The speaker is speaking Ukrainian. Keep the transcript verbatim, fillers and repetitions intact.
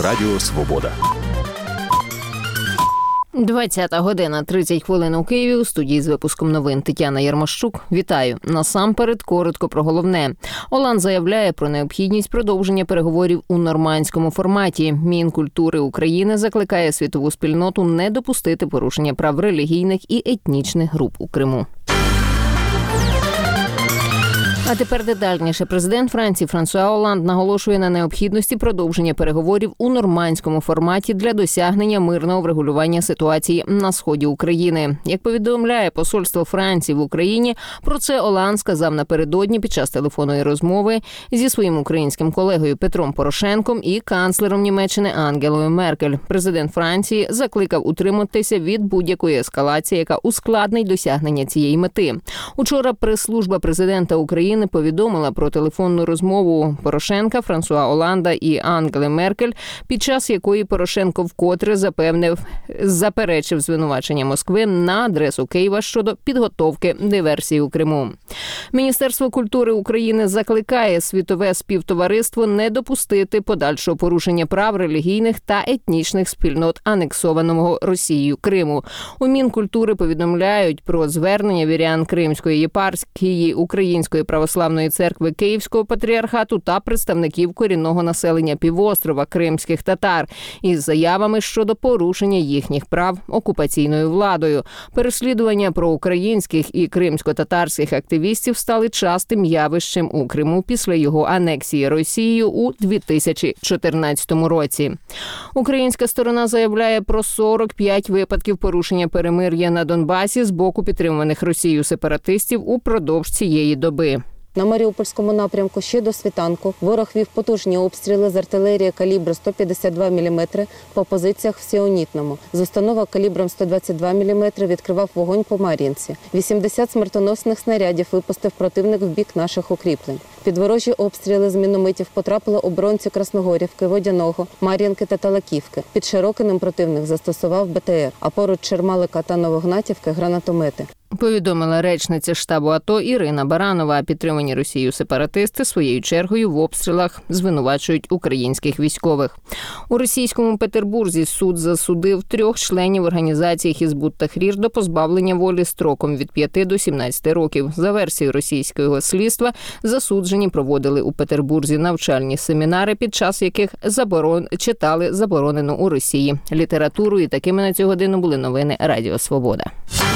Радіо Свобода. двадцята година, тридцять хвилин у Києві. У студії з випуском новин Тетяна Ярмощук. Вітаю. Насамперед, коротко про головне. Оланд заявляє про необхідність продовження переговорів у нормандському форматі. Мінкультури України закликає світову спільноту не допустити порушення прав релігійних і етнічних груп у Криму. А тепер детальніше. Президент Франції Франсуа Оланд наголошує на необхідності продовження переговорів у нормандському форматі для досягнення мирного врегулювання ситуації на сході України. Як повідомляє посольство Франції в Україні, про це Оланд сказав напередодні під час телефонної розмови зі своїм українським колегою Петром Порошенком і канцлером Німеччини Ангелою Меркель. Президент Франції закликав утриматися від будь-якої ескалації, яка ускладнить досягнення цієї мети. Учора прес-служба президента України повідомила про телефонну розмову Порошенка, Франсуа Оланда і Ангели Меркель, під час якої Порошенко вкотре запевнив, заперечив звинувачення Москви на адресу Києва щодо підготовки диверсії у Криму. Міністерство культури України закликає світове співтовариство не допустити подальшого порушення прав релігійних та етнічних спільнот анексованого Росією Криму. У Мінкультури повідомляють про звернення вірян Кримської єпархії Української православної церкви Київського патріархату та представників корінного населення півострова кримських татар із заявами щодо порушення їхніх прав окупаційною владою. Переслідування проукраїнських і кримсько-татарських активістів стали частим явищем у Криму після його анексії Росією у дві тисячі чотирнадцятому році. Українська сторона заявляє про сорок п'ять випадків порушення перемир'я на Донбасі з боку підтримуваних Росією сепаратистів упродовж цієї доби. На Маріупольському напрямку ще до світанку ворог вів потужні обстріли з артилерії калібру сто п'ятдесят два міліметри по позиціях в Сіонітному. З установок калібром сто двадцять два міліметри відкривав вогонь по Мар'їнці. вісімдесят смертоносних снарядів випустив противник в бік наших укріплень. Під ворожі обстріли з мінометів потрапили оборонці Красногорівки, Водяного, Мар'їнки та Талаківки. Під Широкиним противник застосував Бе Те Ер, а поруч Чермалика та Новогнатівки – гранатомети. Повідомила речниця штабу АТО Ірина Баранова. Підтримані Росією сепаратисти своєю чергою в обстрілах звинувачують українських військових. У російському Петербурзі суд засудив трьох членів організації Хізбут Тахрір до позбавлення волі строком від п'яти до сімнадцяти років. За версією російського слідства, засуджені проводили у Петербурзі навчальні семінари, під час яких заборон... читали заборонену у Росії літературу. І такими на цю годину були новини Радіо Свобода.